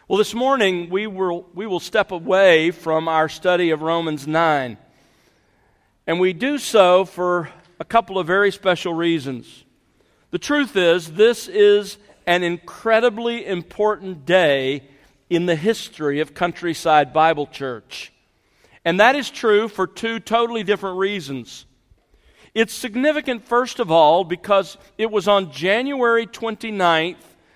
Well, this morning we will step away from our study of Romans 9. And we do so for a couple of very special reasons. The truth is, this is an incredibly important day in the history of Countryside Bible Church. And that is true for two totally different reasons. It's significant, first of all, because it was on January 29th,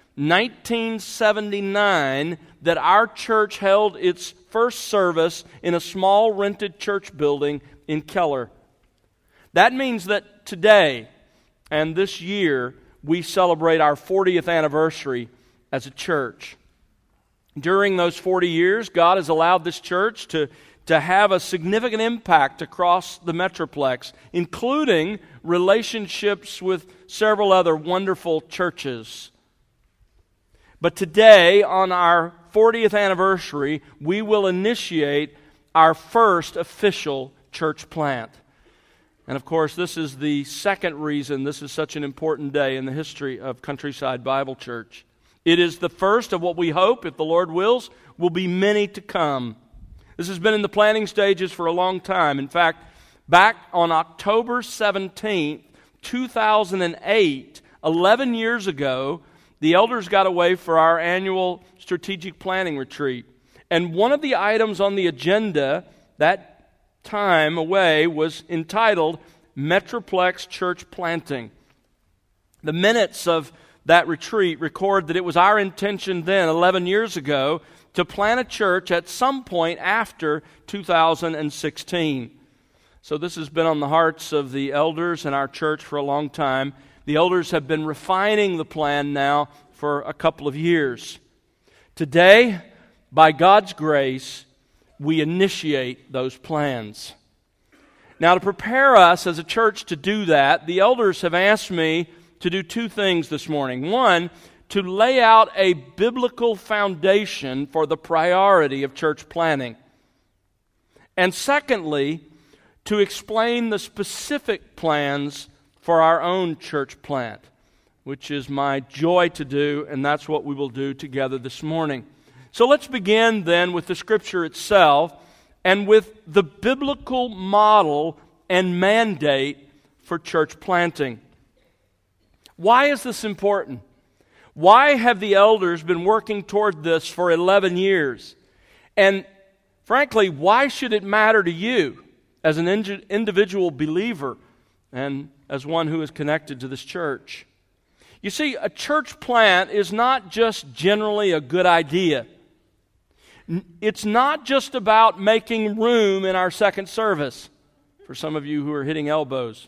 1979, that our church held its first service in a small rented church building in Keller. That means that today and this year we celebrate our 40th anniversary as a church. During those 40 years, God has allowed this church to have a significant impact across the Metroplex, including relationships with several other wonderful churches. But today, on our 40th anniversary, we will initiate our first official church plant. And of course, this is the second reason this is such an important day in the history of Countryside Bible Church. It is the first of what we hope, if the Lord wills, will be many to come. This has been in the planning stages for a long time. In fact, back on October 17th, 2008, 11 years ago, the elders got away for our annual strategic planning retreat. And one of the items on the agenda that time away was entitled Metroplex Church Planting. The minutes of that retreat record that it was our intention then, 11 years ago, to plant a church at some point after 2016. So this has been on the hearts of the elders and our church for a long time. The elders have been refining the plan now for a couple of years. Today, by God's grace, we initiate those plans. Now, to prepare us as a church to do that, the elders have asked me to do two things this morning. One, to lay out a biblical foundation for the priority of church planning. And secondly, to explain the specific plans for our own church plant, which is my joy to do, and that's what we will do together this morning. So let's begin then with the Scripture itself and with the biblical model and mandate for church planting. Why is this important? Why have the elders been working toward this for 11 years? And frankly, why should it matter to you as an individual believer and as one who is connected to this church? You see, a church plant is not just generally a good idea. It's not just about making room in our second service, for some of you who are hitting elbows.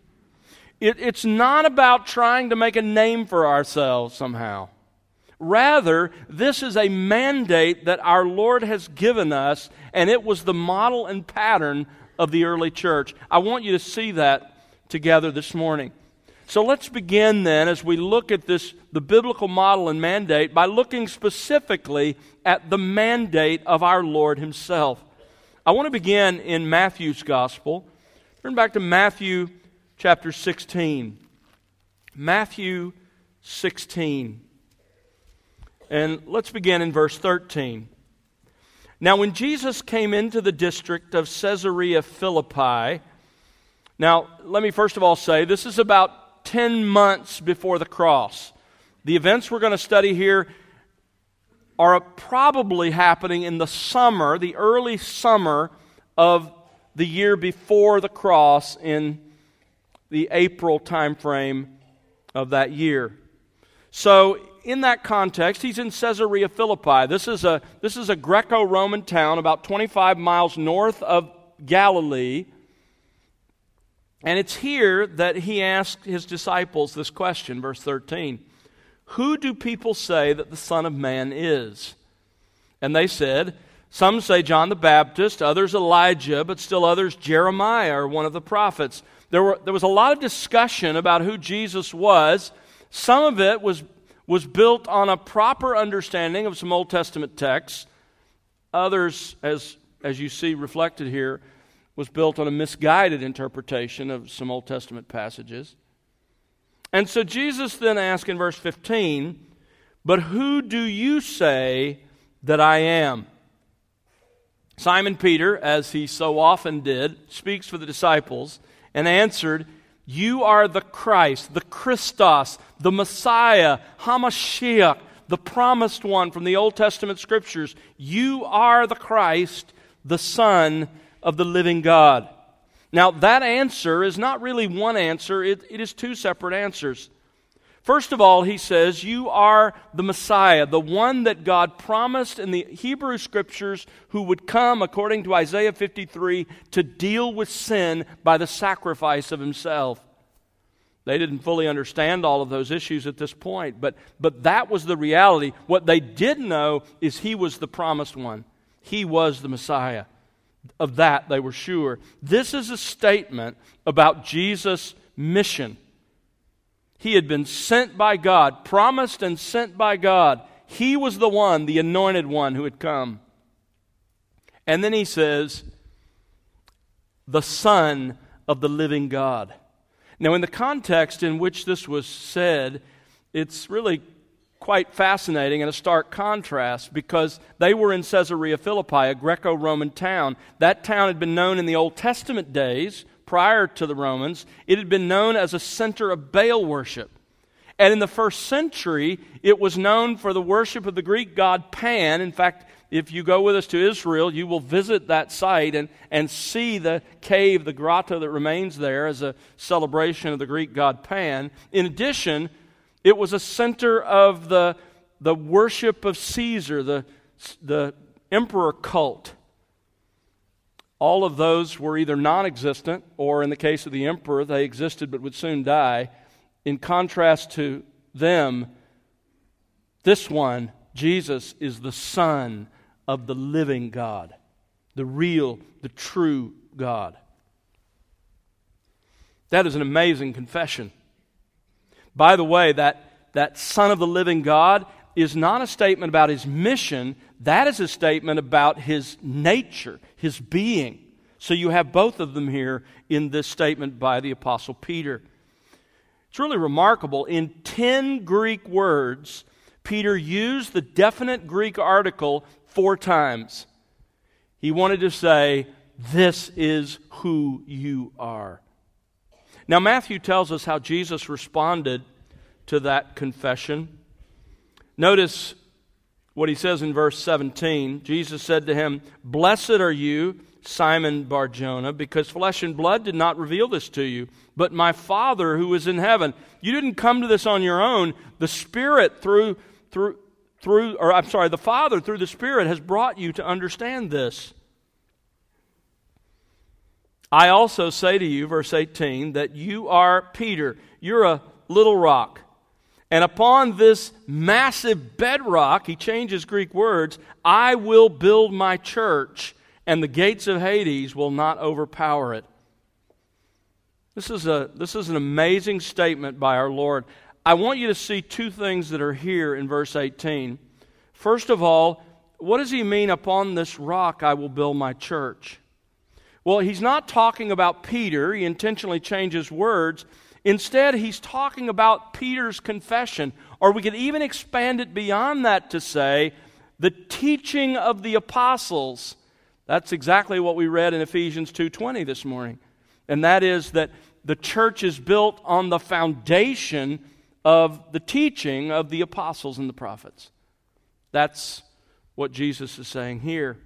It's not about trying to make a name for ourselves somehow. Rather, this is a mandate that our Lord has given us, and it was the model and pattern of the early church. I want you to see that together this morning. So let's begin then, as we look at this, the biblical model and mandate, by looking specifically at the mandate of our Lord Himself. I want to begin in Matthew's Gospel. Turn back to Matthew chapter 16. Matthew 16. And let's begin in verse 13. Now, when Jesus came into the district of Caesarea Philippi, now, let me first of all say, this is about 10 months before the cross. The events we're going to study here are probably happening in the summer, the early summer of the year before the cross, in the April time frame of that year. So, in that context, he's in Caesarea Philippi. This is a Greco-Roman town about 25 miles north of Galilee. And it's here that he asked his disciples this question, verse 13. Who do people say that the Son of Man is? And they said, some say John the Baptist, others Elijah, but still others Jeremiah or one of the prophets. There was a lot of discussion about who Jesus was. Some of it was built on a proper understanding of some Old Testament texts. Others, as you see reflected here, was built on a misguided interpretation of some Old Testament passages. And so Jesus then asked in verse 15, but who do you say that I am." Simon Peter, as he so often did, speaks for the disciples and answered, "You are the Christ, the Christos, the Messiah, Hamashiach, the promised one from the Old Testament Scriptures. You are the Christ, the Son of the living God." Now, that answer is not really one answer, it is two separate answers. First of all, he says, "You are the Messiah, the one that God promised in the Hebrew Scriptures who would come, according to Isaiah 53, to deal with sin by the sacrifice of himself." They didn't fully understand all of those issues at this point, but that was the reality. What they did know is he was the promised one. He was the Messiah. Of that they were sure. This is a statement about Jesus' mission. He had been sent by God, promised and sent by God. He was the one, the anointed one who had come. And then he says, "The Son of the living God." Now, in the context in which this was said, it's really quite fascinating and a stark contrast, because they were in Caesarea Philippi, a Greco-Roman town. That town had been known in the Old Testament days, prior to the Romans. It had been known as a center of Baal worship. And in the first century, it was known for the worship of the Greek god Pan. In fact, if you go with us to Israel, you will visit that site and see the cave, the grotto that remains there as a celebration of the Greek god Pan. In addition, it was a center of the worship of Caesar, the emperor cult. All of those were either non-existent, or in the case of the emperor, they existed but would soon die. In contrast to them, this one, Jesus, is the Son of the living God, the real, the true God. That is an amazing confession. By the way, that Son of the living God is not a statement about his mission. That is a statement about his nature, his being. So you have both of them here in this statement by the Apostle Peter. It's really remarkable. In 10 Greek words, Peter used the definite Greek article 4 times. He wanted to say, "This is who you are." Now, Matthew tells us how Jesus responded to that confession. Notice what he says in verse 17. Jesus said to him, "Blessed are you, Simon Bar-Jonah, because flesh and blood did not reveal this to you, but my Father who is in heaven." You didn't come to this on your own. The Spirit the Father through the Spirit has brought you to understand this. "I also say to you," verse 18, "that you are Peter." You're a little rock. "And upon this massive bedrock," he changes Greek words, "I will build my church, and the gates of Hades will not overpower it." This is an amazing statement by our Lord. I want you to see 2 things that are here in verse 18. First of all, what does he mean, "Upon this rock I will build my church"? Well, he's not talking about Peter. He intentionally changes words. Instead, he's talking about Peter's confession, or we could even expand it beyond that to say the teaching of the apostles. That's exactly what we read in Ephesians 2:20 this morning. And that is that the church is built on the foundation of the teaching of the apostles and the prophets. That's what Jesus is saying here.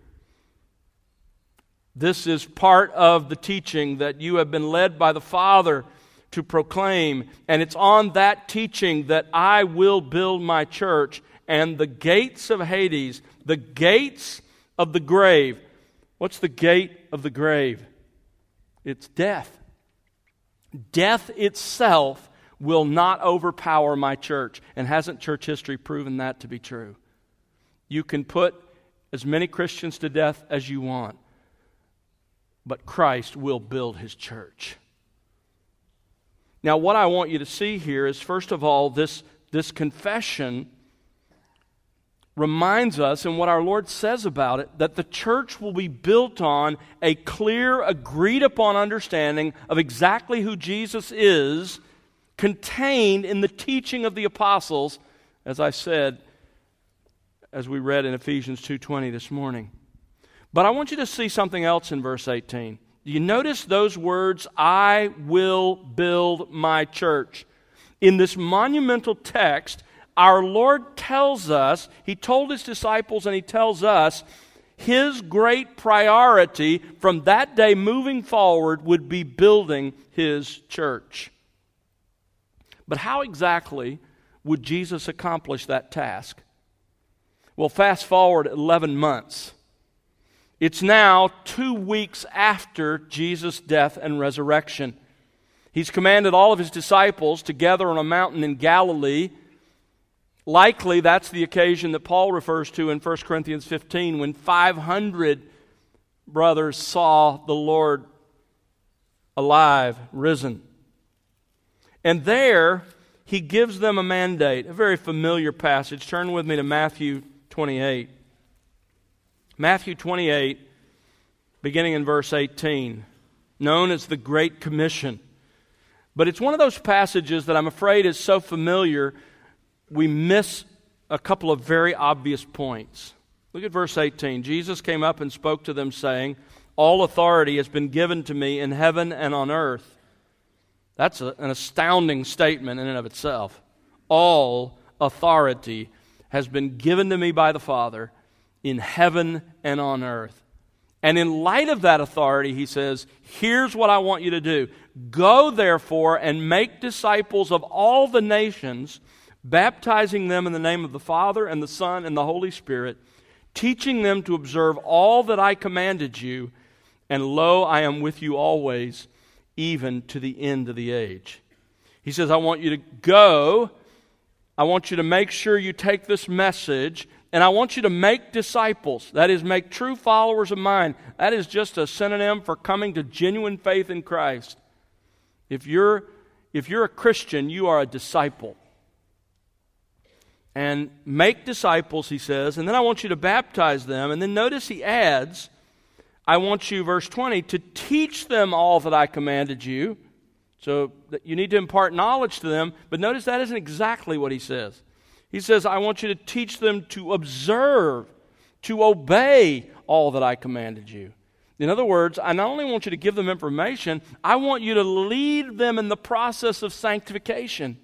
This is part of the teaching that you have been led by the Father to proclaim, and it's on that teaching that I will build my church, and the gates of Hades, the gates of the grave. What's the gate of the grave? It's death. Death itself will not overpower my church. And hasn't church history proven that to be true? You can put as many Christians to death as you want, but Christ will build his church. Now, what I want you to see here is, first of all, this confession reminds us, and what our Lord says about it, that the church will be built on a clear, agreed-upon understanding of exactly who Jesus is, contained in the teaching of the apostles, as I said, as we read in Ephesians 2:20 this morning. But I want you to see something else in verse 18. Do you notice those words, I will build my church? In this monumental text, our Lord tells us, He told His disciples and He tells us, His great priority from that day moving forward would be building His church. But how exactly would Jesus accomplish that task? Well, fast forward 11 months. It's now 2 weeks after Jesus' death and resurrection. He's commanded all of His disciples to gather on a mountain in Galilee. Likely that's the occasion that Paul refers to in 1 Corinthians 15 when 500 brothers saw the Lord alive, risen. And there He gives them a mandate, a very familiar passage. Turn with me to Matthew 28. Matthew 28, beginning in verse 18, known as the Great Commission. But it's one of those passages that I'm afraid is so familiar, we miss a couple of very obvious points. Look at verse 18. Jesus came up and spoke to them, saying, all authority has been given to me in heaven and on earth. That's an astounding statement in and of itself. All authority has been given to me by the Father in heaven and on earth. And in light of that authority, He says, here's what I want you to do. Go, therefore, and make disciples of all the nations, baptizing them in the name of the Father and the Son and the Holy Spirit, teaching them to observe all that I commanded you, and lo, I am with you always, even to the end of the age. He says, I want you to go, I want you to make sure you take this message, and I want you to make disciples. That is, make true followers of mine. That is just a synonym for coming to genuine faith in Christ. If you're a Christian, you are a disciple. And make disciples, He says, and then I want you to baptize them. And then notice He adds, I want you, verse 20, to teach them all that I commanded you. So that you need to impart knowledge to them, but notice that isn't exactly what He says. He says, I want you to teach them to observe, to obey all that I commanded you. In other words, I not only want you to give them information, I want you to lead them in the process of sanctification.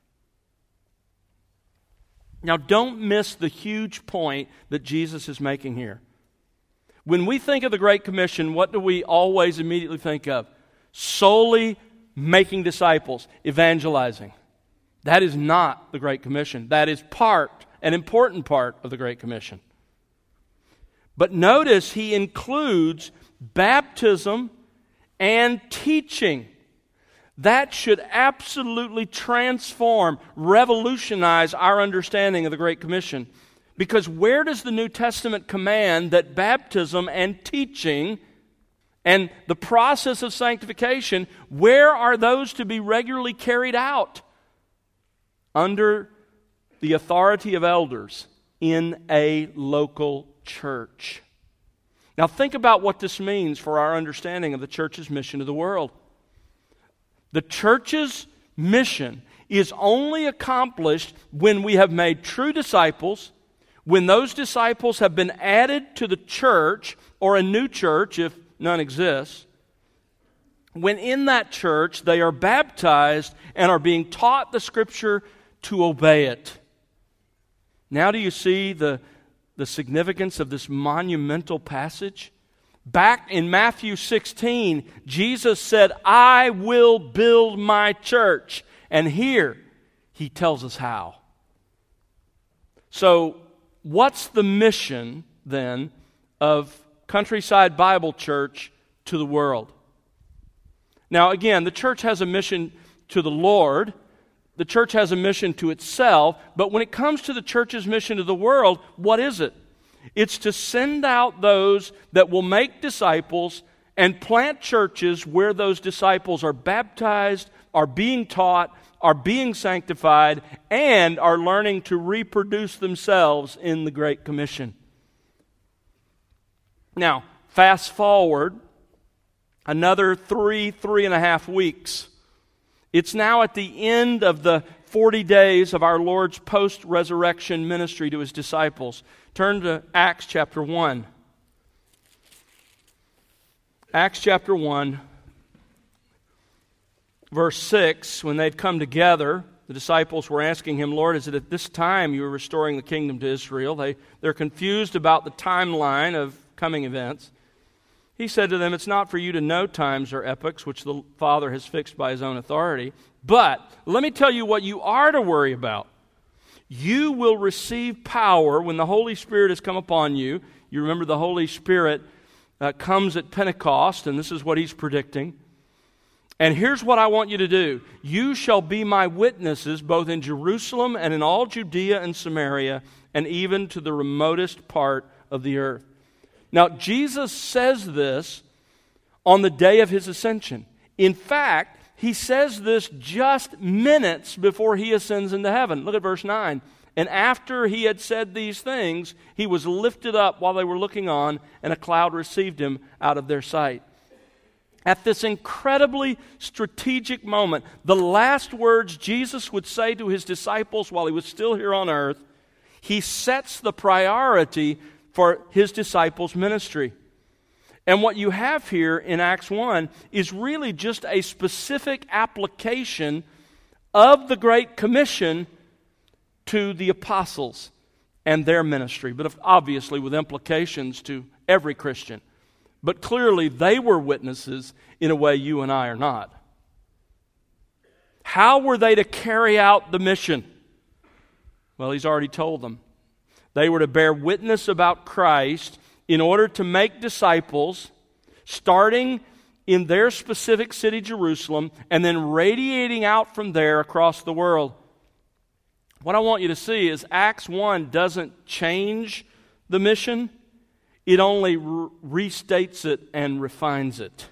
Now, don't miss the huge point that Jesus is making here. When we think of the Great Commission, what do we always immediately think of? Solely making disciples, evangelizing. That is not the Great Commission. That is an important part of the Great Commission. But notice He includes baptism and teaching. That should absolutely transform, revolutionize our understanding of the Great Commission. Because where does the New Testament command that baptism and teaching and the process of sanctification, where are those to be regularly carried out? Under the authority of elders in a local church. Now think about what this means for our understanding of the church's mission to the world. The church's mission is only accomplished when we have made true disciples, when those disciples have been added to the church or a new church if none exists, when in that church they are baptized and are being taught the Scripture to obey it. Now do you see the significance of this monumental passage? Back in Matthew 16, Jesus said, I will build my church. And here, He tells us how. So, what's the mission, then, of Countryside Bible Church to the world? Now, again, the church has a mission to the Lord. The church has a mission to itself. But when it comes to the church's mission to the world, what is it? It's to send out those that will make disciples and plant churches where those disciples are baptized, are being taught, are being sanctified, and are learning to reproduce themselves in the Great Commission. Now, fast forward another 3.5 weeks. It's now at the end of the 40 days of our Lord's post-resurrection ministry to His disciples. Turn to Acts chapter 1. Acts chapter 1, verse 6, when they'd come together, the disciples were asking Him, Lord, is it at this time you are restoring the kingdom to Israel? They're confused about the timeline of coming events. He said to them, it's not for you to know times or epochs which the Father has fixed by His own authority, but let me tell you what you are to worry about. You will receive power when the Holy Spirit has come upon you. You remember the Holy Spirit comes at Pentecost, and this is what He's predicting. And here's what I want you to do. You shall be my witnesses both in Jerusalem and in all Judea and Samaria and even to the remotest part of the earth. Now, Jesus says this on the day of His ascension. In fact, He says this just minutes before He ascends into heaven. Look at verse 9. And after He had said these things, He was lifted up while they were looking on, and a cloud received Him out of their sight. At this incredibly strategic moment, the last words Jesus would say to His disciples while He was still here on earth, He sets the priority for His disciples' ministry. And what you have here in Acts 1 is really just a specific application of the Great Commission to the apostles and their ministry, but obviously with implications to every Christian. But clearly they were witnesses in a way you and I are not. How were they to carry out the mission? Well, He's already told them. They were to bear witness about Christ in order to make disciples, starting in their specific city, Jerusalem, and then radiating out from there across the world. What I want you to see is Acts 1 doesn't change the mission. It only restates it and refines it.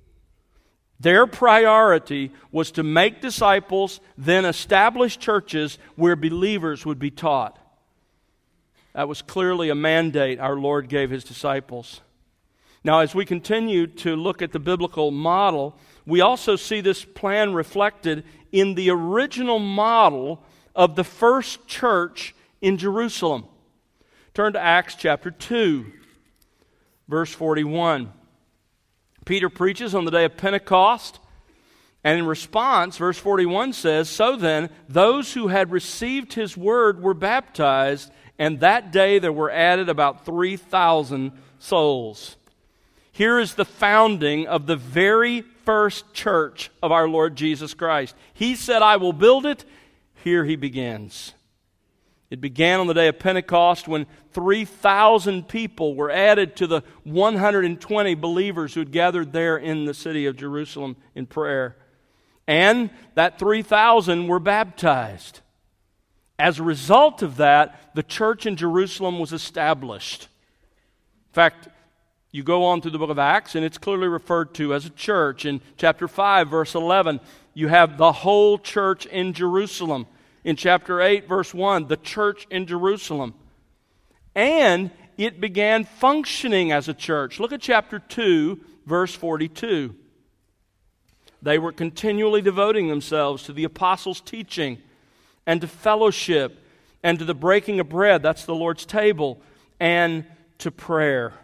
Their priority was to make disciples, then establish churches where believers would be taught. That was clearly a mandate our Lord gave His disciples. Now, as we continue to look at the biblical model, we also see this plan reflected in the original model of the first church in Jerusalem. Turn to Acts chapter 2, verse 41. Peter preaches on the day of Pentecost, and in response, verse 41 says, So then, those who had received His word were baptized, and that day there were added about 3,000 souls. Here is the founding of the very first church of our Lord Jesus Christ. He said, I will build it. Here He begins. It began on the day of Pentecost when 3,000 people were added to the 120 believers who had gathered there in the city of Jerusalem in prayer. And that 3,000 were baptized. As a result of that, the church in Jerusalem was established. In fact, you go on through the book of Acts, and it's clearly referred to as a church. In chapter 5, verse 11, you have the whole church in Jerusalem. In chapter 8, verse 1, the church in Jerusalem. And it began functioning as a church. Look at chapter 2, verse 42. They were continually devoting themselves to the apostles' teaching and to fellowship and to the breaking of bread, that's the Lord's table, and to prayer.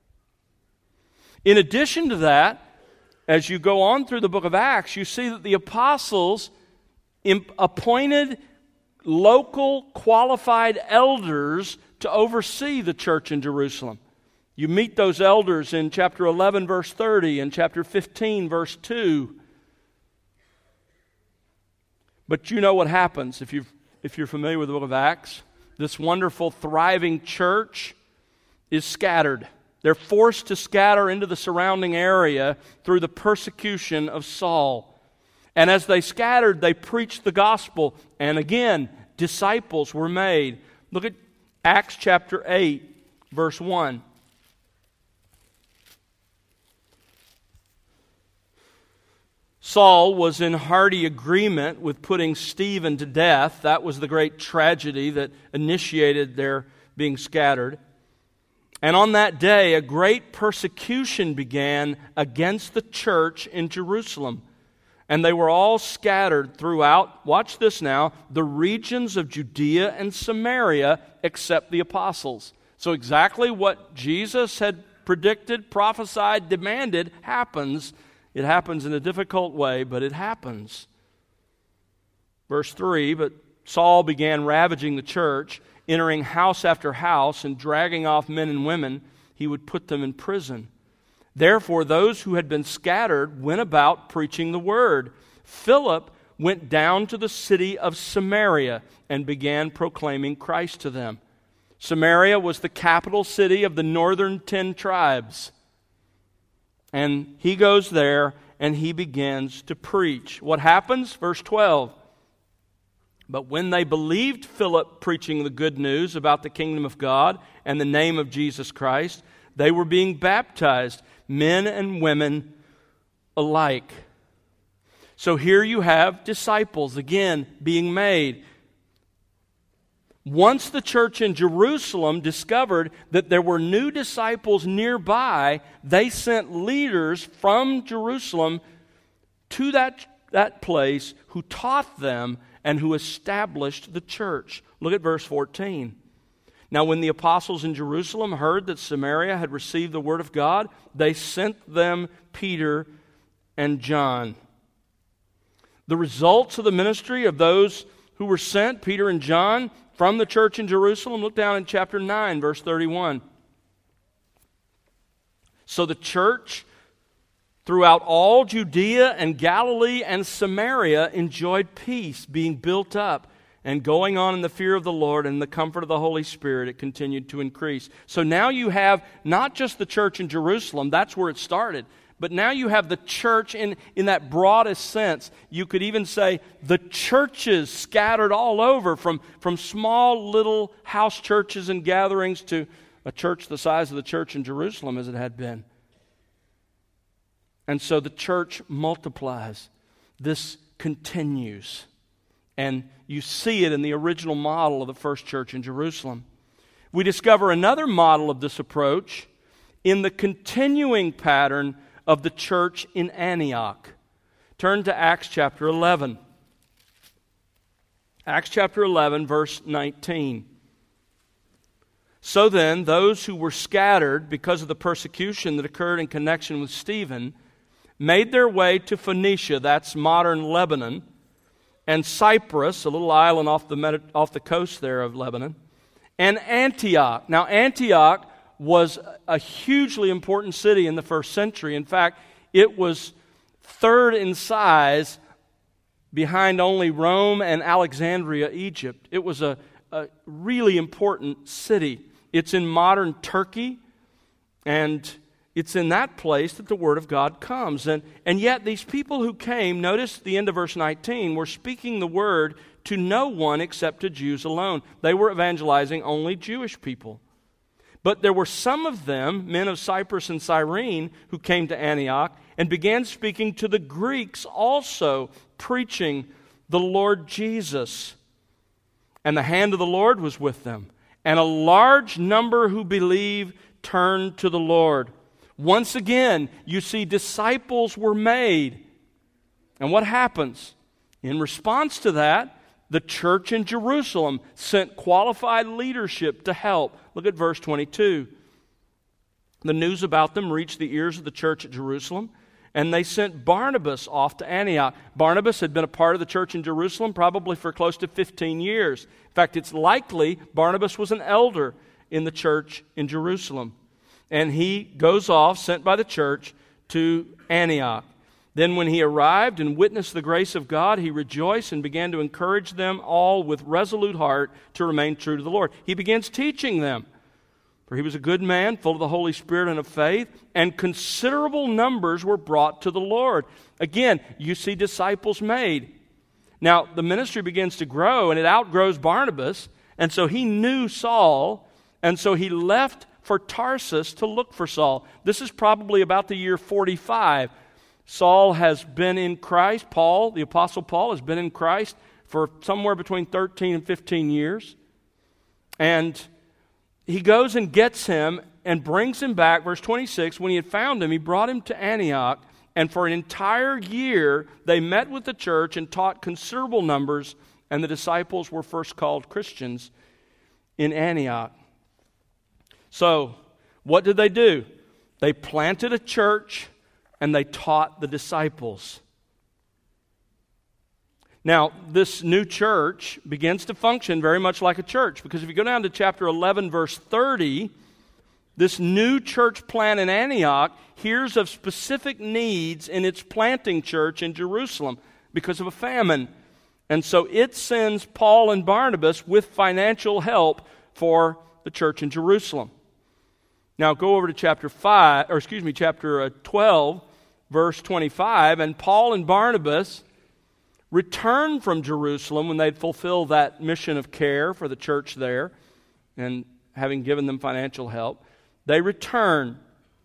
In addition to that, as you go on through the book of Acts, you see that the apostles appointed local qualified elders to oversee the church in Jerusalem. You meet those elders in chapter 11, verse 30, and chapter 15, verse 2. But you know what happens if you're familiar with the book of Acts. This wonderful, thriving church is scattered. They're forced to scatter into the surrounding area through the persecution of Saul. And as they scattered, they preached the gospel. And again, disciples were made. Look at Acts chapter 8, verse 1. Saul was in hearty agreement with putting Stephen to death. That was the great tragedy that initiated their being scattered. And on that day, a great persecution began against the church in Jerusalem. And they were all scattered throughout, watch this now, the regions of Judea and Samaria, except the apostles. So exactly what Jesus had predicted, prophesied, demanded happens. It happens in a difficult way, but it happens. Verse 3, but Saul began ravaging the church, entering house after house and dragging off men and women. He would put them in prison. Therefore, those who had been scattered went about preaching the word. Philip went down to the city of Samaria and began proclaiming Christ to them. Samaria was the capital city of the northern 10 tribes. And he goes there and he begins to preach. What happens? Verse 12. But when they believed Philip preaching the good news about the kingdom of God and the name of Jesus Christ, they were being baptized, men and women alike. So here you have disciples again being made. Once the church in Jerusalem discovered that there were new disciples nearby, they sent leaders from Jerusalem to that place who taught them and who established the church. Look at verse 14. Now, when the apostles in Jerusalem heard that Samaria had received the word of God, they sent them Peter and John. The results of the ministry of those who were sent, Peter and John, from the church in Jerusalem, look down in chapter 9, verse 31. So the church throughout all Judea and Galilee and Samaria enjoyed peace, being built up and going on in the fear of the Lord and the comfort of the Holy Spirit. It continued to increase. So now you have not just the church in Jerusalem, that's where it started, but now you have the church in that broadest sense. You could even say the churches scattered all over, from small little house churches and gatherings to a church the size of the church in Jerusalem as it had been. And so the church multiplies. This continues. And you see it in the original model of the first church in Jerusalem. We discover another model of this approach in the continuing pattern of the church in Antioch. Turn to Acts chapter 11. Acts chapter 11, verse 19. So then, those who were scattered because of the persecution that occurred in connection with Stephen made their way to Phoenicia, that's modern Lebanon, and Cyprus, a little island off the coast there of Lebanon, and Antioch. Now, Antioch was a hugely important city in the first century. In fact, it was third in size behind only Rome and Alexandria, Egypt. It was a really important city. It's in modern Turkey, and it's in that place that the Word of God comes. And yet these people who came, notice the end of verse 19, were speaking the Word to no one except to Jews alone. They were evangelizing only Jewish people. But there were some of them, men of Cyprus and Cyrene, who came to Antioch and began speaking to the Greeks also, preaching the Lord Jesus. And the hand of the Lord was with them. And a large number who believed turned to the Lord. Once again, you see disciples were made. And what happens? In response to that, the church in Jerusalem sent qualified leadership to help. Look at verse 22. The news about them reached the ears of the church at Jerusalem, and they sent Barnabas off to Antioch. Barnabas had been a part of the church in Jerusalem probably for close to 15 years. In fact, it's likely Barnabas was an elder in the church in Jerusalem. And he goes off, sent by the church, to Antioch. Then when he arrived and witnessed the grace of God, he rejoiced and began to encourage them all with resolute heart to remain true to the Lord. He begins teaching them. For he was a good man, full of the Holy Spirit and of faith, and considerable numbers were brought to the Lord. Again, you see disciples made. Now, the ministry begins to grow, and it outgrows Barnabas, and so he knew Saul, and so he left for Tarsus to look for Saul. This is probably about the year 45. Saul has been in Christ. Paul, the Apostle Paul, has been in Christ for somewhere between 13 and 15 years. And he goes and gets him and brings him back. Verse 26, when he had found him, he brought him to Antioch, And for an entire year, they met with the church and taught considerable numbers, and the disciples were first called Christians in Antioch. So, what did they do? They planted a church and they taught the disciples. Now, this new church begins to function very much like a church, because if you go down to chapter 11, verse 30, this new church plant in Antioch hears of specific needs in its planting church in Jerusalem because of a famine. And so it sends Paul and Barnabas with financial help for the church in Jerusalem. Now go over to chapter 12, verse 25, and Paul and Barnabas returned from Jerusalem when they'd fulfilled that mission of care for the church there, and having given them financial help, they return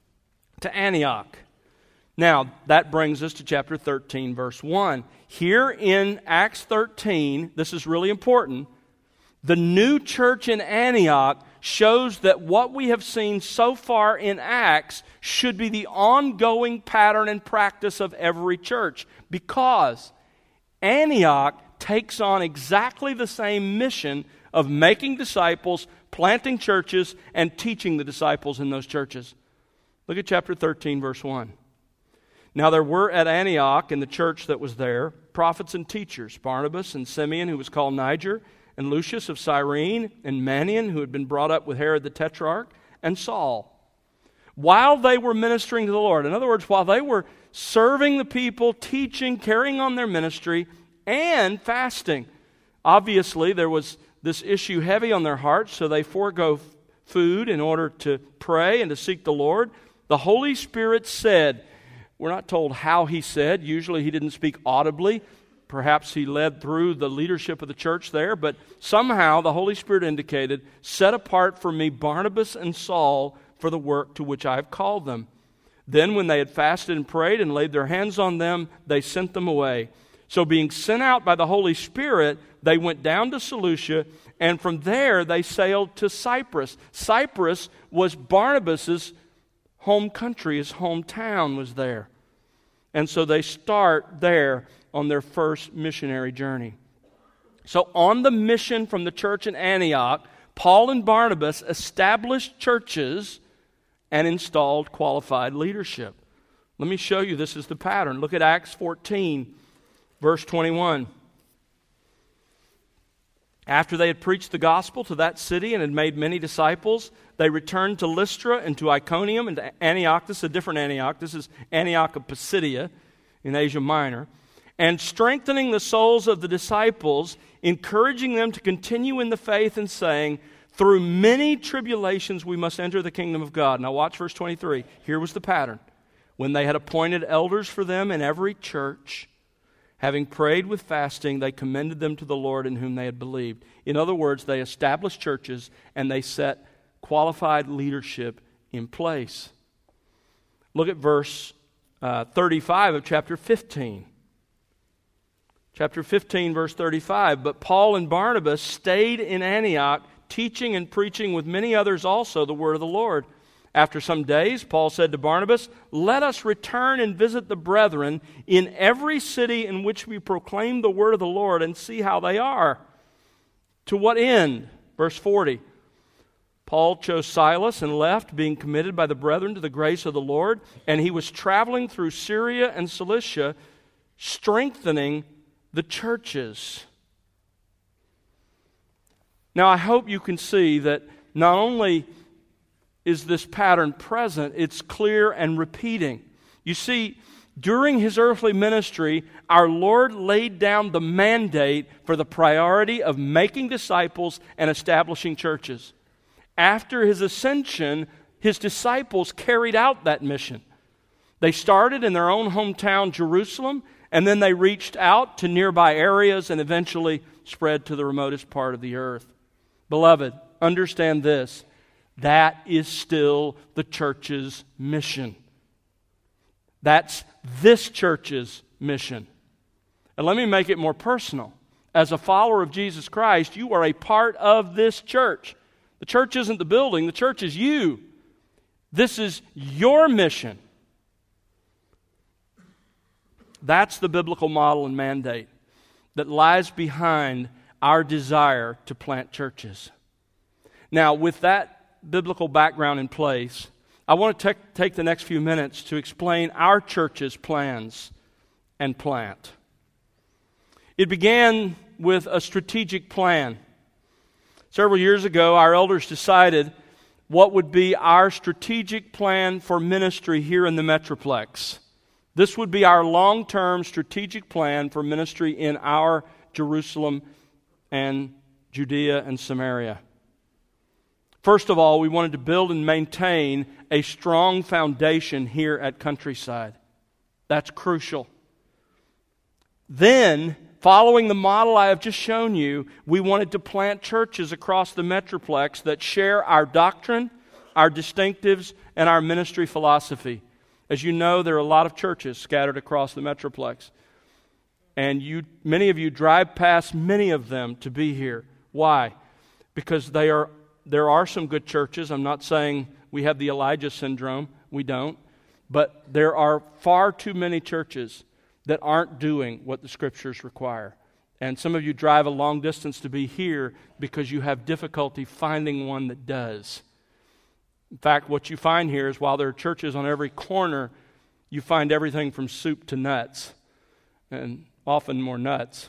to Antioch. Now, that brings us to chapter 13, verse 1. Here in Acts 13, this is really important, the new church in Antioch shows that what we have seen so far in Acts should be the ongoing pattern and practice of every church, because Antioch takes on exactly the same mission of making disciples, planting churches, and teaching the disciples in those churches. Look at chapter 13, verse 1. Now there were at Antioch, in the church that was there, prophets and teachers, Barnabas and Simeon, who was called Niger, and Lucius of Cyrene, and Manaen, who had been brought up with Herod the Tetrarch, and Saul. While they were ministering to the Lord, in other words, while they were serving the people, teaching, carrying on their ministry, and fasting. Obviously, there was this issue heavy on their hearts, so they forego food in order to pray and to seek the Lord. The Holy Spirit said, we're not told how he said. Usually he didn't speak audibly. Perhaps he led through the leadership of the church there, but somehow the Holy Spirit indicated, set apart for me Barnabas and Saul for the work to which I have called them. Then when they had fasted and prayed and laid their hands on them, they sent them away. So being sent out by the Holy Spirit, they went down to Seleucia, and from there they sailed to Cyprus. Cyprus was Barnabas's home country. His hometown was there. And so they start there on their first missionary journey. So on the mission from the church in Antioch, Paul and Barnabas established churches and installed qualified leadership. Let me show you this is the pattern. Look at Acts 14, verse 21. After they had preached the gospel to that city and had made many disciples, they returned to Lystra and to Iconium and to Antioch. This is a different Antioch. This is Antioch of Pisidia in Asia Minor. And strengthening the souls of the disciples, encouraging them to continue in the faith and saying, through many tribulations we must enter the kingdom of God. Now watch verse 23. Here was the pattern. When they had appointed elders for them in every church, having prayed with fasting, they commended them to the Lord in whom they had believed. In other words, they established churches and they set qualified leadership in place. Look at verse 35 of chapter 15. Chapter 15, verse 35. But Paul and Barnabas stayed in Antioch, teaching and preaching with many others also the word of the Lord. After some days, Paul said to Barnabas, let us return and visit the brethren in every city in which we proclaim the word of the Lord and see how they are. To what end? Verse 40. Paul chose Silas and left, being committed by the brethren to the grace of the Lord, and he was traveling through Syria and Cilicia, strengthening the churches. Now, I hope you can see that not only is this pattern present, it's clear and repeating. You see, during his earthly ministry, our Lord laid down the mandate for the priority of making disciples and establishing churches. After his ascension, his disciples carried out that mission. They started in their own hometown, Jerusalem, and then they reached out to nearby areas and eventually spread to the remotest part of the earth. Beloved, understand this. That is still the church's mission. That's this church's mission. And let me make it more personal. As a follower of Jesus Christ, you are a part of this church. The church isn't the building, the church is you. This is your mission. That's the biblical model and mandate that lies behind our desire to plant churches. Now, with that biblical background in place, I want to take the next few minutes to explain our church's plans and plant. It began with a strategic plan. Several years ago, our elders decided what would be our strategic plan for ministry here in the Metroplex. This would be our long-term strategic plan for ministry in our Jerusalem and Judea and Samaria. First of all, we wanted to build and maintain a strong foundation here at Countryside. That's crucial. Then, following the model I have just shown you, we wanted to plant churches across the Metroplex that share our doctrine, our distinctives, and our ministry philosophy. As you know, there are a lot of churches scattered across the Metroplex. And many of you drive past many of them to be here. Why? Because there are some good churches. I'm not saying we have the Elijah syndrome. We don't. But there are far too many churches that aren't doing what the Scriptures require. And some of you drive a long distance to be here because you have difficulty finding one that does. In fact, what you find here is while there are churches on every corner, you find everything from soup to nuts, and often more nuts.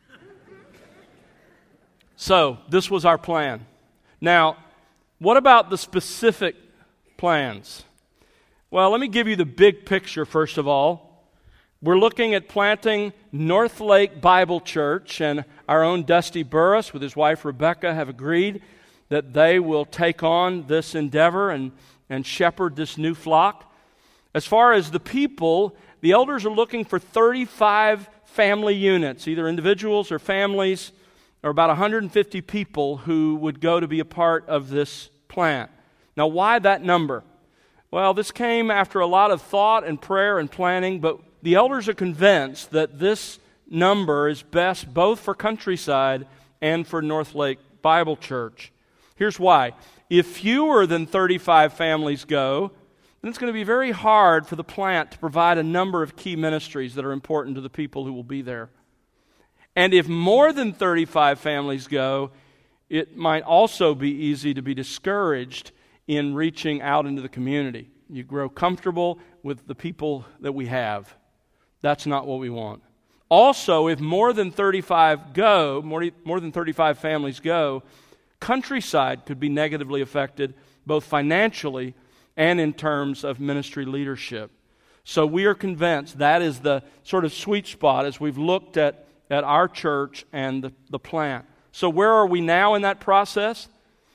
So, this was our plan. Now, what about the specific plans? Well, let me give you the big picture first of all. We're looking at planting North Lake Bible Church, and our own Dusty Burris with his wife Rebecca have agreed that they will take on this endeavor and shepherd this new flock. As far as the people, the elders are looking for 35 family units, either individuals or families, or about 150 people who would go to be a part of this plant. Now, why that number? Well, this came after a lot of thought and prayer and planning, but the elders are convinced that this number is best both for Countryside and for North Lake Bible Church. Here's why. If fewer than 35 families go, then it's going to be very hard for the plant to provide a number of key ministries that are important to the people who will be there. And if more than 35 families go, it might also be easy to be discouraged in reaching out into the community. You grow comfortable with the people that we have. That's not what we want. Also, if more than 35 families go, Countryside could be negatively affected both financially and in terms of ministry leadership. So we are convinced that is the sort of sweet spot as we've looked at our church and the plant. So where are we now in that process?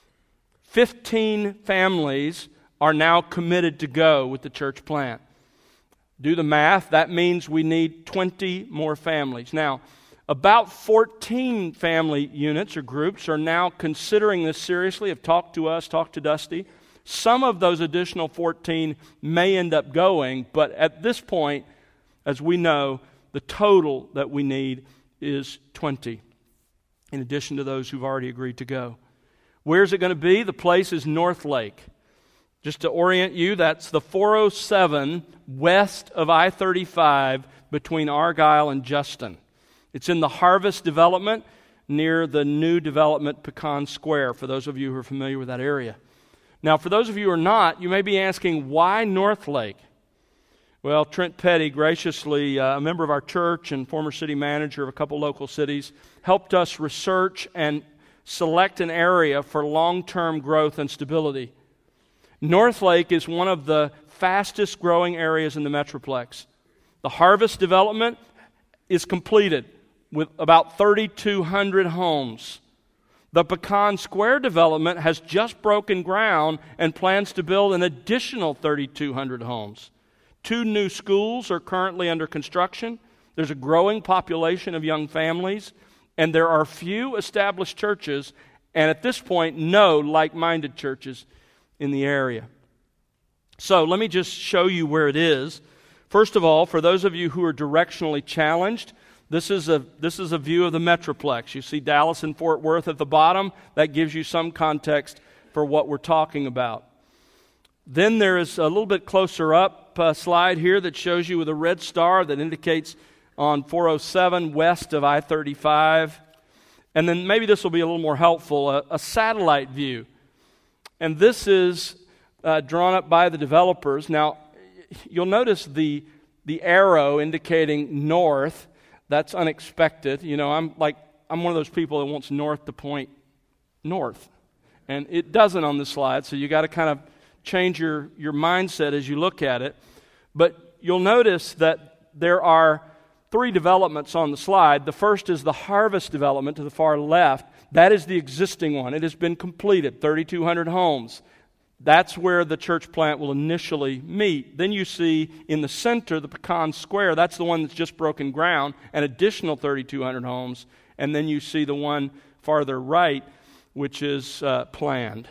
15 families are now committed to go with the church plant. Do the math. That means we need 20 more families. Now, about 14 family units or groups are now considering this seriously, have talked to us, talked to Dusty. Some of those additional 14 may end up going, but at this point, as we know, the total that we need is 20, in addition to those who've already agreed to go. Where's it going to be? The place is North Lake. Just to orient you, that's the 407 west of I-35 between Argyle and Justin. It's in the Harvest development near the new development Pecan Square, for those of you who are familiar with that area. Now, for those of you who are not, you may be asking, why North Lake? Well, Trent Petty, graciously, a member of our church and former city manager of a couple local cities, helped us research and select an area for long-term growth and stability. North Lake is one of the fastest growing areas in the Metroplex. The Harvest development is completed with about 3,200 homes. The Pecan Square development has just broken ground and plans to build an additional 3,200 homes. 2 new schools are currently under construction. There's a growing population of young families, and there are few established churches, and at this point, no like-minded churches in the area. So let me just show you where it is. First of all, for those of you who are directionally challenged, this is a view of the Metroplex. You see Dallas and Fort Worth at the bottom. That gives you some context for what we're talking about. Then there is a little bit closer up slide here that shows you with a red star that indicates on 407 west of I-35. And then maybe this will be a little more helpful, a satellite view. And this is drawn up by the developers. Now, you'll notice the arrow indicating north. That's unexpected. You know, I'm one of those people that wants north to point north. And it doesn't on the slide, so you got to kind of change your mindset as you look at it. But you'll notice that there are 3 developments on the slide. The first is the Harvest development to the far left. That is the existing one. It has been completed, 3,200 homes. That's where the church plant will initially meet. Then you see in the center, the Pecan Square. That's the one that's just broken ground, an additional 3,200 homes. And then you see the one farther right, which is planned.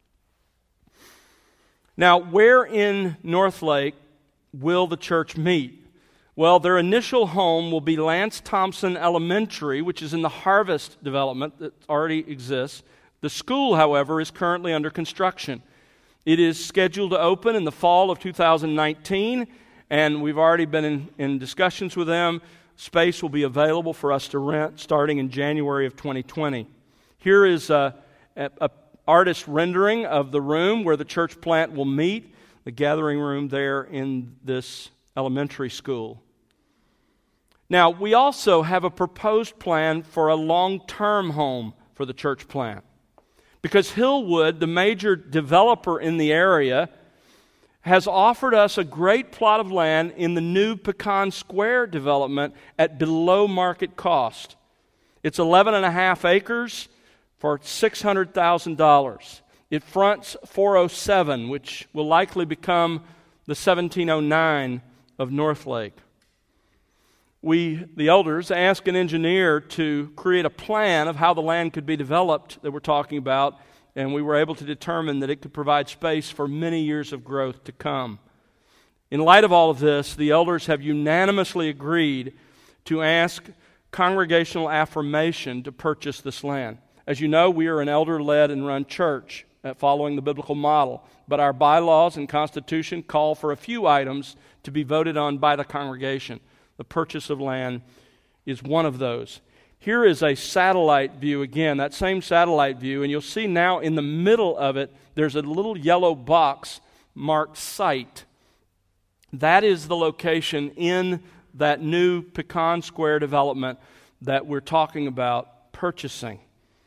Now, where in Northlake will the church meet? Well, their initial home will be Lance Thompson Elementary, which is in the Harvest development that already exists. The school, however, is currently under construction. It is scheduled to open in the fall of 2019, and we've already been in discussions with them. Space will be available for us to rent starting in January of 2020. Here is a artist rendering of the room where the church plant will meet, the gathering room there in this elementary school. Now, we also have a proposed plan for a long-term home for the church plant. Because Hillwood, the major developer in the area, has offered us a great plot of land in the new Pecan Square development at below market cost. It's 11.5 acres for $600,000. It fronts 407, which will likely become the 1709 of Northlake. We, the elders, asked an engineer to create a plan of how the land could be developed that we're talking about, and we were able to determine that it could provide space for many years of growth to come. In light of all of this, the elders have unanimously agreed to ask congregational affirmation to purchase this land. As you know, we are an elder-led and run church following the biblical model, but our bylaws and constitution call for a few items to be voted on by the congregation. The purchase of land is one of those. Here is a satellite view again, that same satellite view, and you'll see now in the middle of it, there's a little yellow box marked site. That is the location in that new Pecan Square development that we're talking about purchasing.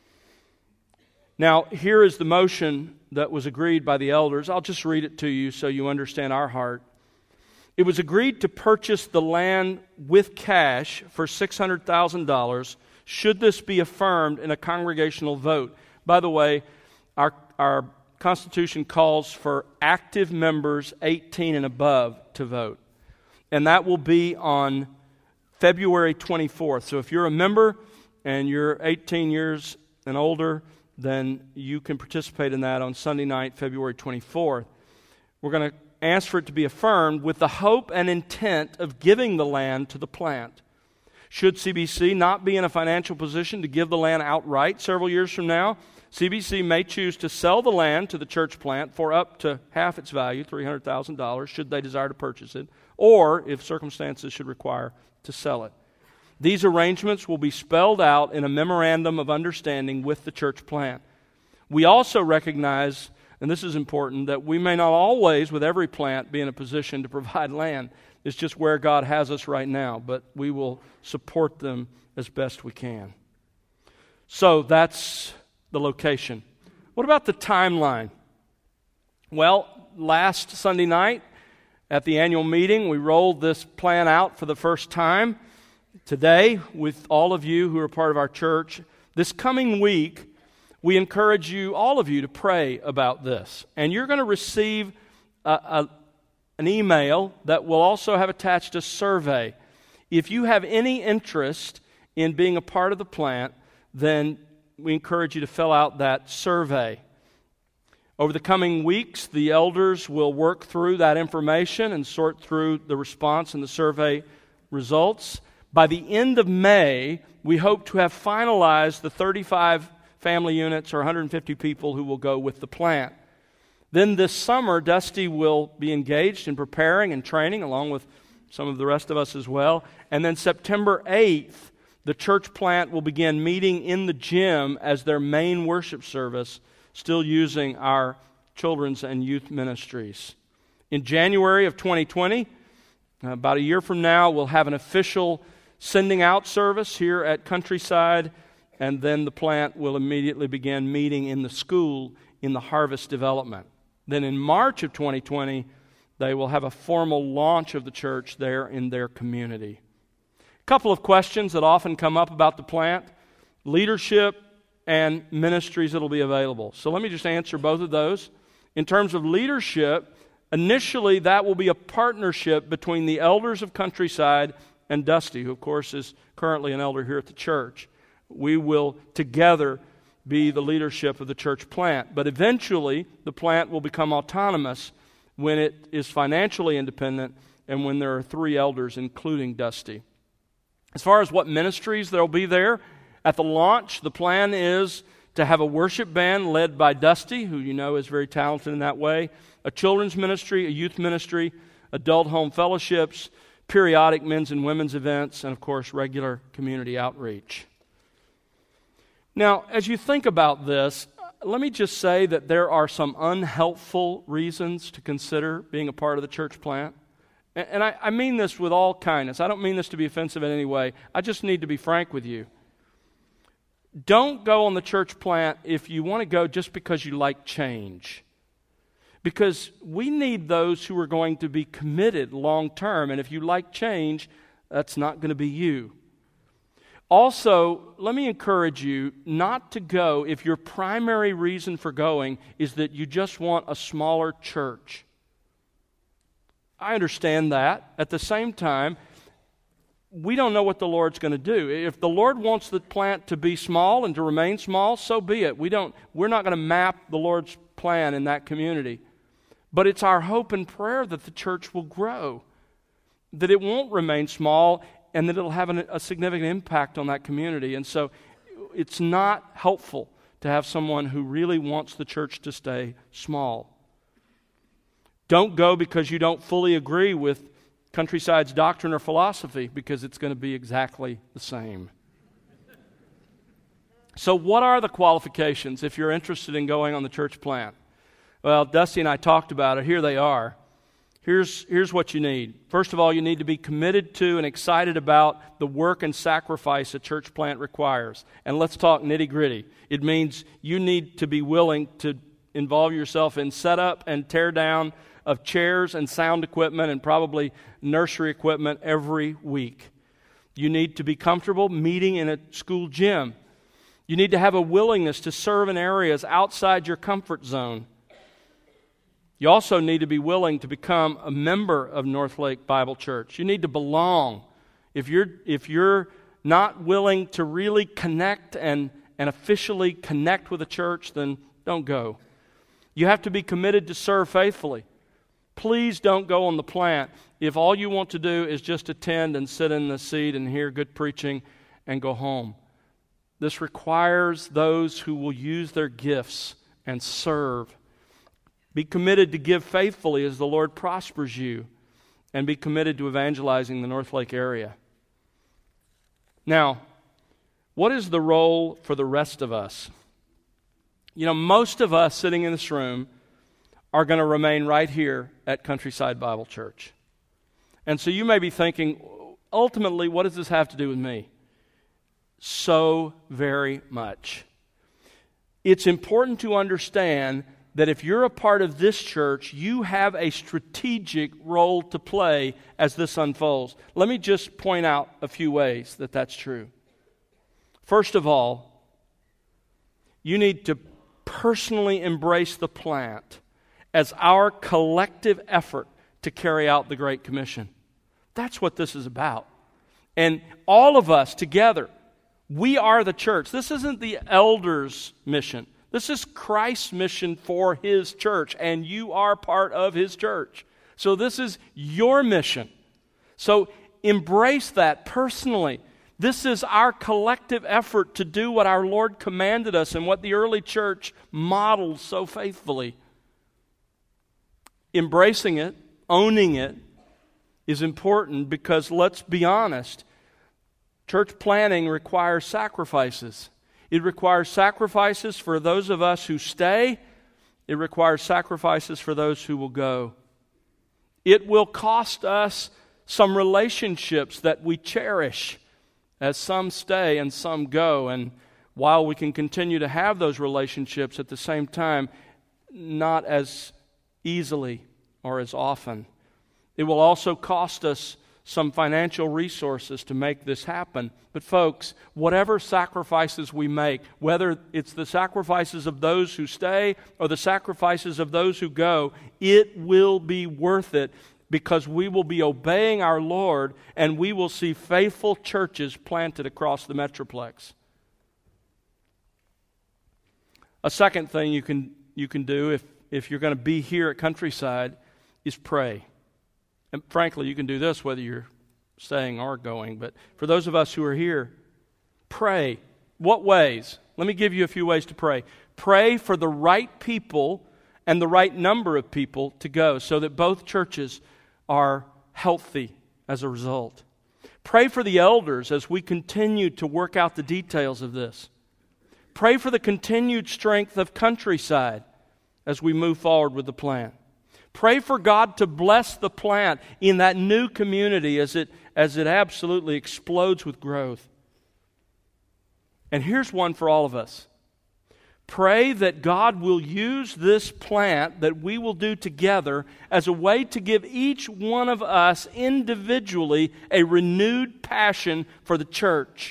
Now, here is the motion that was agreed by the elders. I'll just read it to you so you understand our heart. It was agreed to purchase the land with cash for $600,000 should this be affirmed in a congregational vote. By the way, our Constitution calls for active members 18 and above to vote. And that will be on February 24th. So if you're a member and you're 18 years and older, then you can participate in that on Sunday night, February 24th. We're going to ask for it to be affirmed with the hope and intent of giving the land to the plant. Should CBC not be in a financial position to give the land outright several years from now, CBC may choose to sell the land to the church plant for up to half its value, $300,000, should they desire to purchase it, or, if circumstances should require, to sell it. These arrangements will be spelled out in a memorandum of understanding with the church plant. We also recognize, and this is important, that we may not always, with every plant, be in a position to provide land. It's just where God has us right now, but we will support them as best we can. So that's the location. What about the timeline? Well, last Sunday night at the annual meeting, we rolled this plan out for the first time. Today, with all of you who are part of our church, this coming week, we encourage you, all of you, to pray about this. And you're going to receive an email that will also have attached a survey. If you have any interest in being a part of the plant, then we encourage you to fill out that survey. Over the coming weeks, the elders will work through that information and sort through the response and the survey results. By the end of May, we hope to have finalized the 35 family units or 150 people who will go with the plant. Then this summer, Dusty will be engaged in preparing and training, along with some of the rest of us as well. And then September 8th, the church plant will begin meeting in the gym as their main worship service, still using our children's and youth ministries. In January of 2020, about a year from now, we'll have an official sending out service here at Countryside, and then the plant will immediately begin meeting in the school in the harvest development. Then in March of 2020, they will have a formal launch of the church there in their community. A couple of questions that often come up about the plant: leadership and ministries that will be available. So let me just answer both of those. In terms of leadership, initially that will be a partnership between the elders of Countryside and Dusty, who of course is currently an elder here at the church. We will together be the leadership of the church plant. But eventually the plant will become autonomous when it is financially independent and when there are 3 elders, including Dusty. As far as what ministries there will be there, at the launch, the plan is to have a worship band led by Dusty, who you know is very talented in that way, a children's ministry, a youth ministry, adult home fellowships, periodic men's and women's events, and of course regular community outreach. Now, as you think about this, let me just say that there are some unhelpful reasons to consider being a part of the church plant. And I mean this with all kindness. I don't mean this to be offensive in any way. I just need to be frank with you. Don't go on the church plant if you want to go just because you like change. Because we need those who are going to be committed long term. And if you like change, that's not going to be you. Also, let me encourage you not to go if your primary reason for going is that you just want a smaller church. I understand that. At the same time, we don't know what the Lord's going to do. If the Lord wants the plant to be small and to remain small, so be it. We're not going to map the Lord's plan in that community. But it's our hope and prayer that the church will grow, that it won't remain small, and that it'll have a significant impact on that community. And so it's not helpful to have someone who really wants the church to stay small. Don't go because you don't fully agree with Countryside's doctrine or philosophy, because it's going to be exactly the same. So what are the qualifications if you're interested in going on the church plant? Well, Dusty and I talked about it. Here they are. Here's what you need. First of all, you need to be committed to and excited about the work and sacrifice a church plant requires. And let's talk nitty-gritty. It means you need to be willing to involve yourself in setup and tear down of chairs and sound equipment and probably nursery equipment every week. You need to be comfortable meeting in a school gym. You need to have a willingness to serve in areas outside your comfort zone. You also need to be willing to become a member of Northlake Bible Church. You need to belong. If you're not willing to really connect and officially connect with a church, then don't go. You have to be committed to serve faithfully. Please don't go on the plant if all you want to do is just attend and sit in the seat and hear good preaching and go home. This requires those who will use their gifts and serve. Be committed to give faithfully as the Lord prospers you, and be committed to evangelizing the Northlake area. Now, what is the role for the rest of us? You know, most of us sitting in this room are going to remain right here at Countryside Bible Church. And so you may be thinking, ultimately, what does this have to do with me? So very much. It's important to understand that if you're a part of this church, you have a strategic role to play as this unfolds. Let me just point out a few ways that that's true. First of all, you need to personally embrace the plant as our collective effort to carry out the Great Commission. That's what this is about. And all of us together, we are the church. This isn't the elders' mission. This is Christ's mission for His church, and you are part of His church. So this is your mission. So embrace that personally. This is our collective effort to do what our Lord commanded us and what the early church modeled so faithfully. embracing it, owning it, is important because, let's be honest, church planting requires sacrifices. It requires sacrifices for those of us who stay. It requires sacrifices for those who will go. It will cost us some relationships that we cherish, as some stay and some go. And while we can continue to have those relationships, at the same time, not as easily or as often. It will also cost us some financial resources to make this happen. But folks, whatever sacrifices we make, whether it's the sacrifices of those who stay or the sacrifices of those who go, it will be worth it, because we will be obeying our Lord and we will see faithful churches planted across the Metroplex. A second thing you can do if you're going to be here at Countryside is pray. And frankly, you can do this whether you're staying or going. But for those of us who are here, pray. What ways? Let me give you a few ways to pray. Pray for the right people and the right number of people to go so that both churches are healthy as a result. Pray for the elders as we continue to work out the details of this. Pray for the continued strength of Countryside as we move forward with the plan. Pray for God to bless the plant in that new community as it absolutely explodes with growth. And here's one for all of us. Pray that God will use this plant that we will do together as a way to give each one of us individually a renewed passion for the church.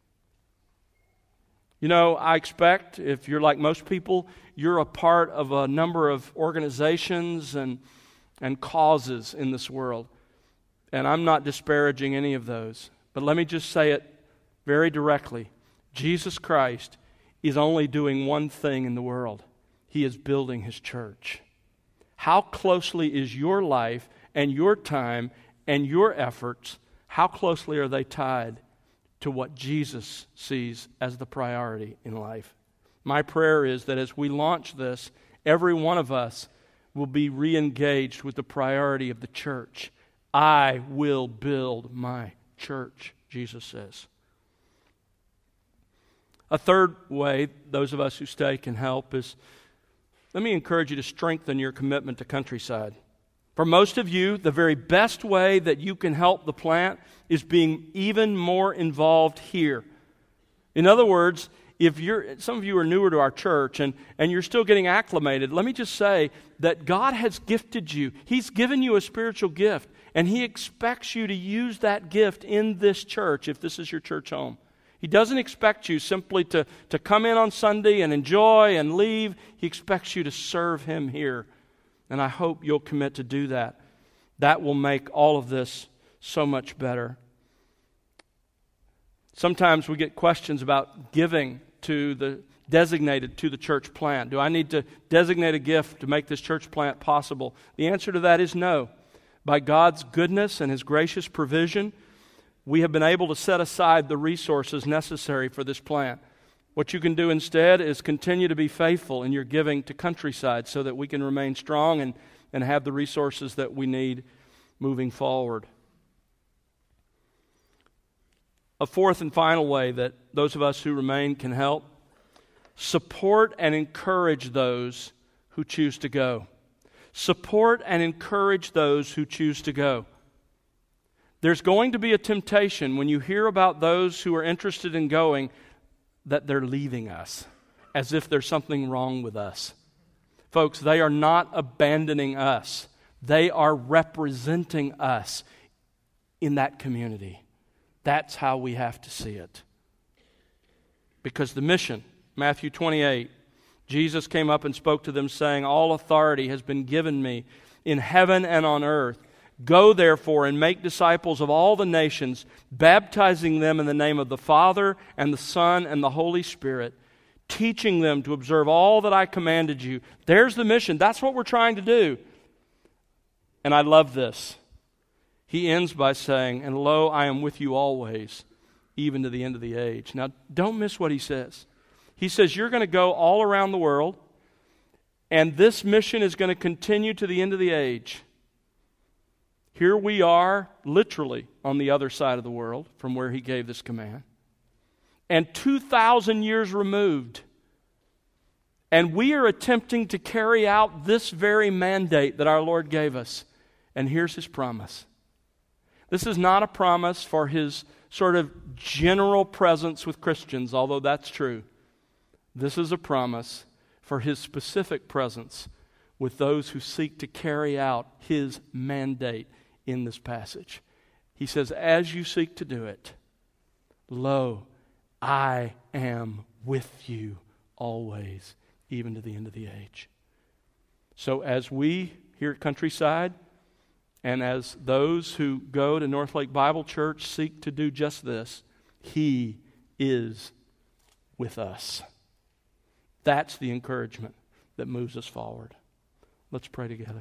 You know, I expect, if you're like most people, you're a part of a number of organizations and causes in this world. And I'm not disparaging any of those. But let me just say it very directly. Jesus Christ is only doing one thing in the world. He is building His church. How closely is your life and your time and your efforts, how closely are they tied to what Jesus sees as the priority in life? My prayer is that as we launch this, every one of us will be re-engaged with the priority of the church. I will build my church, Jesus says. A third way those of us who stay can help is, let me encourage you to strengthen your commitment to Countryside. For most of you, the very best way that you can help the plant is being even more involved here. In other words, some of you are newer to our church and you're still getting acclimated, let me just say that God has gifted you. He's given you a spiritual gift, and He expects you to use that gift in this church if this is your church home. He doesn't expect you simply to come in on Sunday and enjoy and leave. He expects you to serve Him here. And I hope you'll commit to do that. That will make all of this so much better. Sometimes we get questions about giving designated to the church plant. Do I need to designate a gift to make this church plant possible? The answer to that is no. By God's goodness and His gracious provision, we have been able to set aside the resources necessary for this plant. What you can do instead is continue to be faithful in your giving to Countryside so that we can remain strong and have the resources that we need moving forward. A fourth and final way that those of us who remain can help: support and encourage those who choose to go. Support and encourage those who choose to go. There's going to be a temptation when you hear about those who are interested in going that they're leaving us, as if there's something wrong with us. Folks, they are not abandoning us. They are representing us in that community. That's how we have to see it. Because the mission, Matthew 28, Jesus came up and spoke to them saying, "All authority has been given me in heaven and on earth. Go therefore and make disciples of all the nations, baptizing them in the name of the Father and the Son and the Holy Spirit, teaching them to observe all that I commanded you." There's the mission. That's what we're trying to do. And I love this. He ends by saying, "And lo, I am with you always, even to the end of the age." Now, don't miss what He says. He says, you're going to go all around the world, And this mission is going to continue to the end of the age. Here we are, literally, on the other side of the world from where He gave this command. And 2,000 years removed. And we are attempting to carry out this very mandate that our Lord gave us. And here's His promise. This is not a promise for His sort of general presence with Christians, although that's true. This is a promise for His specific presence with those who seek to carry out His mandate in this passage. He says, as you seek to do it, lo, I am with you always, even to the end of the age. So as we here at Countryside, and as those who go to Northlake Bible Church seek to do just this, He is with us. That's the encouragement that moves us forward. Let's pray together.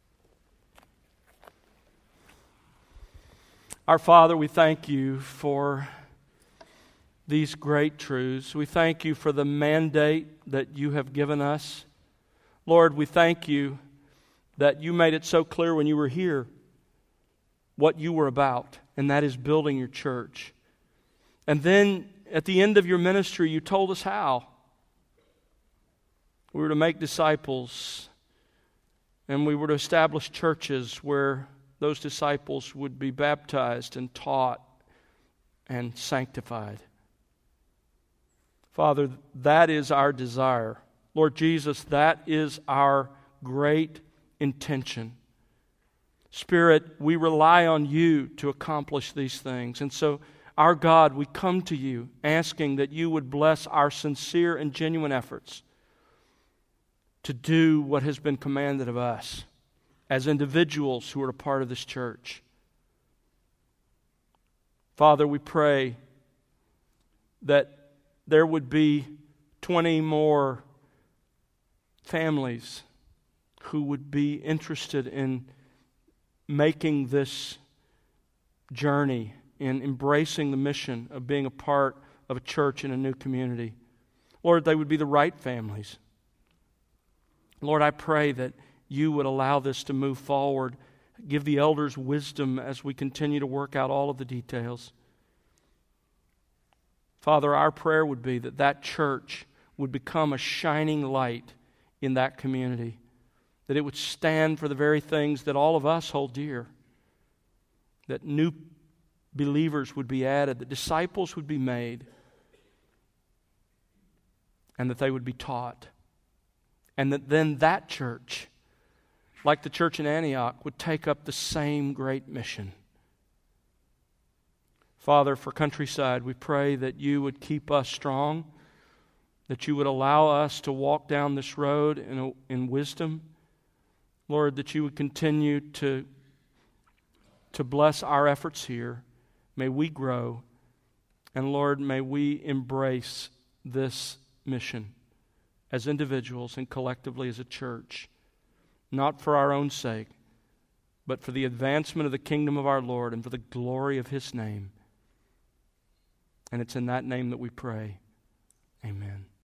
Our Father, we thank You for these great truths. We thank You for the mandate that You have given us. Lord, we thank You that You made it so clear when You were here what You were about, and that is building Your church. And then at the end of Your ministry, You told us how. We were to make disciples, and we were to establish churches where those disciples would be baptized and taught and sanctified. Father, that is our desire. Lord Jesus, that is our great intention. Spirit, we rely on You to accomplish these things. And so, our God, we come to You asking that You would bless our sincere and genuine efforts to do what has been commanded of us as individuals who are a part of this church. Father, we pray that there would be 20 more families who would be interested in making this journey, in embracing the mission of being a part of a church in a new community. Lord, they would be the right families. Lord, I pray that You would allow this to move forward. Give the elders wisdom as we continue to work out all of the details. Father, our prayer would be that that church would become a shining light in that community, that it would stand for the very things that all of us hold dear, that new believers would be added, that disciples would be made, and that they would be taught. And that then that church, like the church in Antioch, would take up the same great mission. Father, for Countryside, we pray that You would keep us strong, that You would allow us to walk down this road in wisdom. Lord, that You would continue to bless our efforts here. May we grow. And Lord, may we embrace this mission as individuals and collectively as a church, not for our own sake, but for the advancement of the kingdom of our Lord and for the glory of His name. And it's in that name that we pray. Amen.